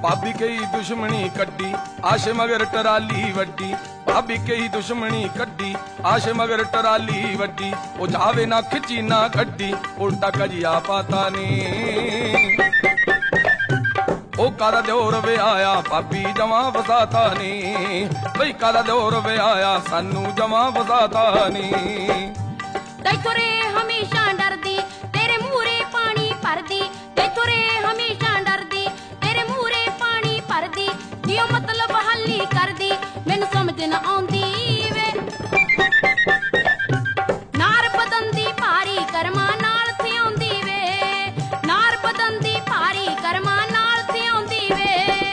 भाभी कई दुश्मनी कड्डी आश मगर टराली वड्डी। भाभी कई दुश्मनी कड्डी आश मगर टराली वड्डी। ओ जावे ना खिची ना गड्डी उल्टा कजिया पाता नी। ओ कादा दौर वे आया भाभी जमा फसाता नी। बई कादा दौर वे आया सानू जमा फसाता नी। तैथों रे हमेशा डरदी तेरे मूहरे पानी भरदी। तैथों रे हमेशा डरदी तेरे मूहरे पानी भरदी। दियो मतलब हल्ली करदी मैनू समझ न आउंदी वे। नार बदन दी भारी कर्मा नाल थिआउंदी वे। नार बदन दी भारी कर्मा नाल थिआउंदी वे।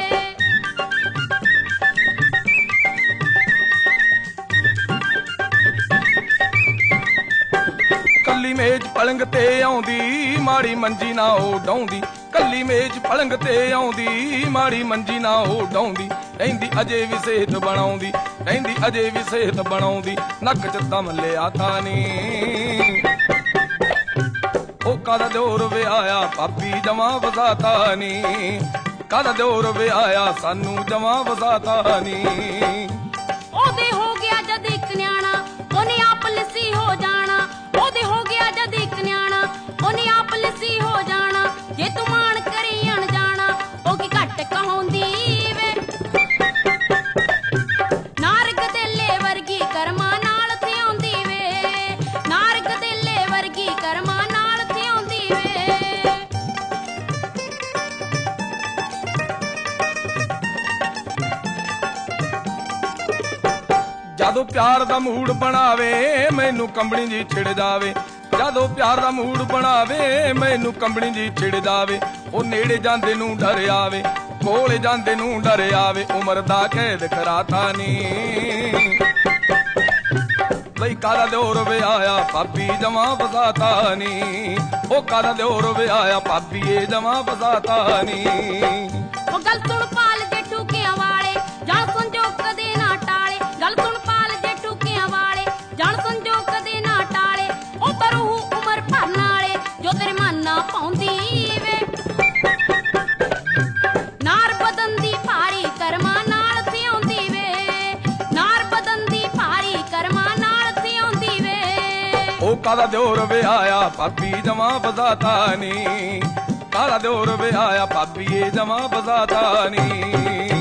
कल्ली मेज पलंग ते आउंदी माड़ी मंजी ना ओ डाउंदी। कल्ली मेज पलंग ते आउंदी माड़ी मंजी ना ओ डाउंदी। रहिंदी अजे भी सेहत बनाउंदी रहिंदी अजे भी सेहत बनाउंदी। नक च दम लिया थानी। ओ कादा दौर वे आया भाभी जमा फसाता नी। कादा दौर वे आया सानू जमा फसाता नी। ओदे हो गया जद इक न्याणा ओने आप लसी हो जाना। ओदे हो गया जद इक न्याणा ओने आप लसी हो जाना। जे तू मान करी अनजाना ओ की घट कहाउंदी वे। नार गदेले वर्गी कर्मा नाल थिआउंदी वे। नार गदेले वर्गी कर्मा नाल थिआउंदी वे। ਜਦੋਂ ਪਿਆਰ ਦਾ ਮੂਡ ਬਣਾਵੇ ਮੈਨੂੰ ਕੰਬਣੀ ਜੀ ਛਿੜ ਜਾਵੇ। ਜਦੋਂ ਪਿਆਰ ਦਾ ਮੂਡ ਬਣਾਵੇ ਮੈਨੂੰ ਕੰਬਣੀ ਜੀ ਛਿੜ ਜਾਵੇ। ਉਹ ਨੇੜੇ ਜਾਂਦੇ ਨੂੰ ਡਰ ਆਵੇ ਕੋਲੇ ਜਾਂਦੇ ਨੂੰ ਡਰ ਆਵੇ। ਉਮਰ ਦਾ ਕੈਦ ਕਰਾਤਾ ਨੀ। ਬਈ ਕਾਦਾ ਦੌਰ ਵੇ ਆਇਆ ਭਾਬੀ ਜਮਾ ਫਸਾਤਾ ਨੀ। ਉਹ ਕਾਦਾ ਦੌਰ ਵੇ ਆਇਆ ਭਾਬੀ ਇਹ ਜਮਾ ਫਸਾਤਾ ਨੀ। ਉਹ ਗੱਲ ਸੁਣ ਪਾਲ ਜੇ ਠੂਕਿਆਂ ਵਾਲੇ ਜਾਣ ਸੰਜੋਗ ਕਦੇ ਨਾ ਟਾਲੇ। ਗੱਲ ਸੁਣ ਪਾਲ ਜੇ ਠੂਕਿਆਂ ਵਾਲੇ ਜਾਣ ਸੰਜੋਗ ਕਦੇ ਨਾ ਟਾਲੇ। ਉਹ ਬਰੂ ਉਮਰ ਭਰਨ ਵਾਲੇ ਜੋ ਤੇਰੇ ਮਨ ਨਾ ਪਾਉਂਦੀ ਵੇ। ਨਾਰ ਬਦਨ ਦੀ ਭਾਰੀ ਕਰਮਾਂ ਨਾਲ ਥਿਆਉਂਦੀ ਵੇ। ਨਾਰ ਬਦਨ ਦੀ ਭਾਰੀ ਕਰਮਾਂ ਨਾਲ ਥਿਆਉਂਦੀ ਵੇ। ਉਹ ਕਾਦਾ ਦੌਰ ਵੇ ਆਇਆ ਭਾਬੀ ਜਮਾ ਫਸਾਤਾ ਨੀ। ਕਾਦਾ ਦੌਰ ਵੇ ਆਇਆ ਭਾਬੀ ਇਹ ਜਮਾ ਫਸਾਤਾ ਨੀ।